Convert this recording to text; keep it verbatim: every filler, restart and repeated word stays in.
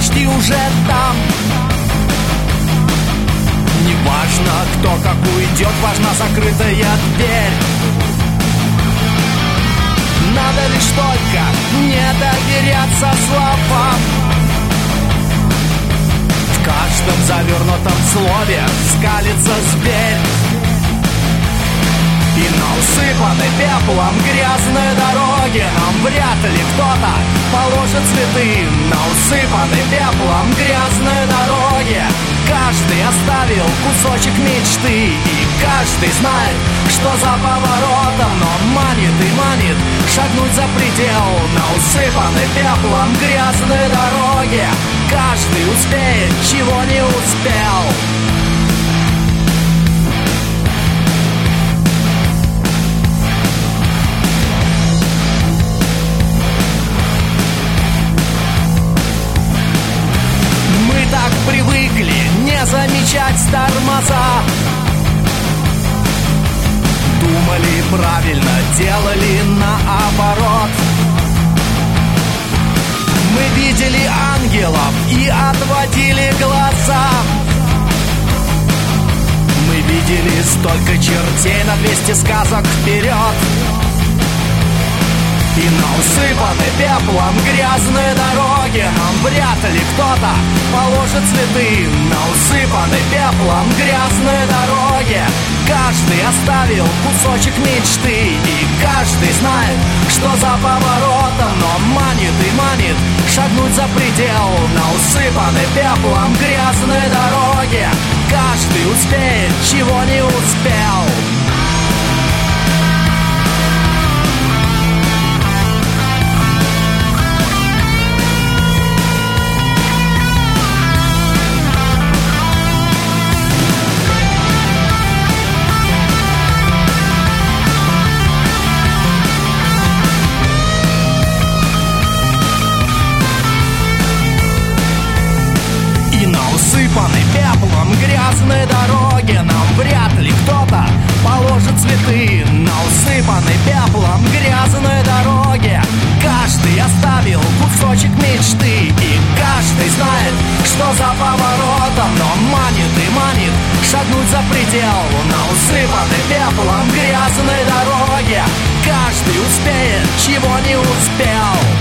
почти уже там. Не важно, кто как уйдет, важна закрытая дверь. Надо лишь только не доверяться словам. В каждом завернутом слове скалится зверь. И на усыпанной пеплом грязной дороге нам вряд ли кто-то положит цветы. На усыпанной пеплом грязной дороге каждый оставил кусочек мечты. И каждый знает, что за поворотом, но манит и манит шагнуть за предел. На усыпанной пеплом грязной дороге каждый успеет, чего не успел. Так привыкли не замечать тормоза. Думали правильно, делали наоборот. Мы видели ангелов и отводили глаза. Мы видели столько чертей на двести сказок вперед. И на усыпанной пеплом грязной дороге нам вряд ли кто-то положит цветы. На усыпанной пеплом грязной дороге каждый оставил кусочек мечты. И каждый знает, что за поворотом, но манит и манит шагнуть за предел. На усыпанной пеплом грязной дороге каждый успеет, чего не успел. Усыпанной пеплом грязной дороге нам вряд ли кто-то положит цветы. На усыпанной пеплом грязной дороге каждый оставил кусочек мечты. И каждый знает, что за поворотом, но манит и манит шагнуть за предел. На усыпанной пеплом грязной дороге каждый успеет, чего не успел.